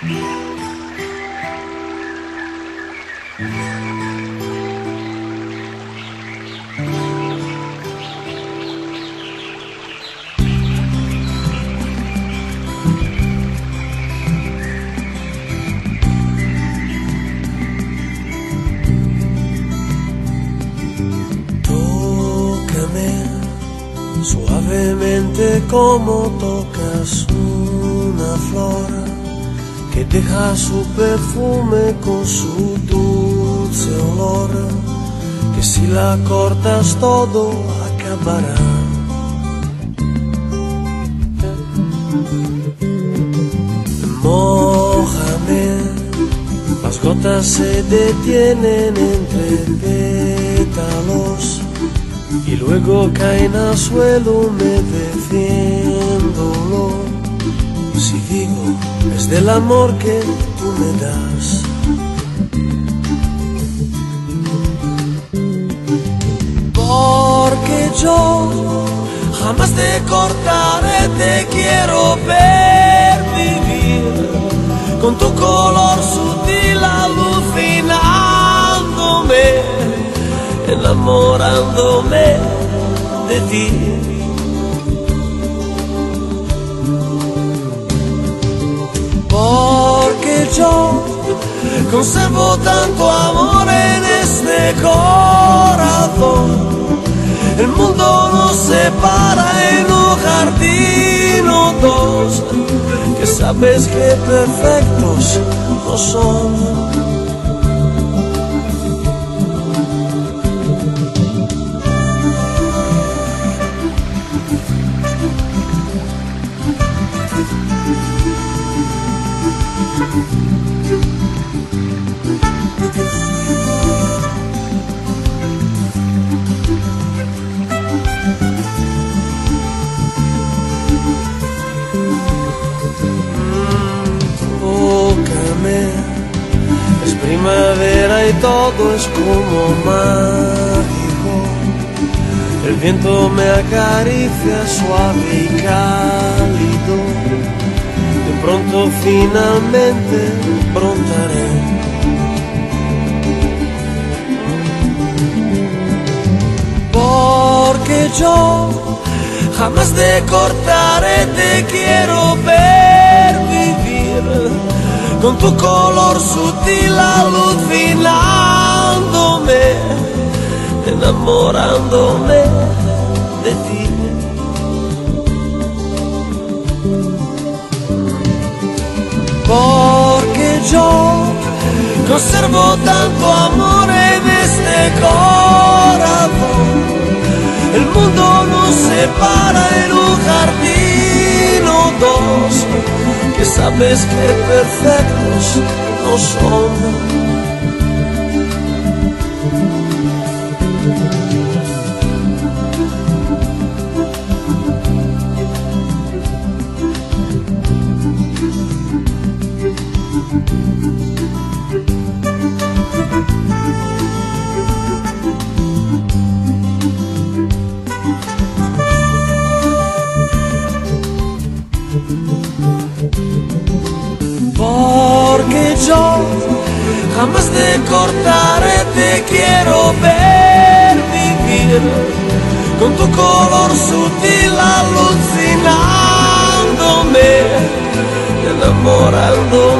Suavemente como tocas una flor que deja su perfume con su dulce olor, que si la cortas todo acabará. Mójame, las gotas se detienen entre pétalos y luego caen al suelo humedeciéndolo. Si digo, es del amor que tú me das. Porque yo jamás te cortaré, te quiero ver vivir con tu color sutil alucinándome, enamorándome de ti. Porque yo conservo tanto amor en este corazón. El mundo nos separa en un jardín o dos, que sabes que perfectos no son. Es primavera y todo es como mágico. El viento me acaricia suave y cálido. De pronto finalmente brotaré. Porque yo jamás te cortaré, te quiero ver vivir con tu color sutil alucinándome, enamorándome de ti. Porque yo conservo tanto amor en este corazón. El mundo nos separa en un jardín o dos, que sabes que perfectos no son. Porque yo jamás te cortaré, te quiero ver vivir con tu color sutil alucinándome, enamorando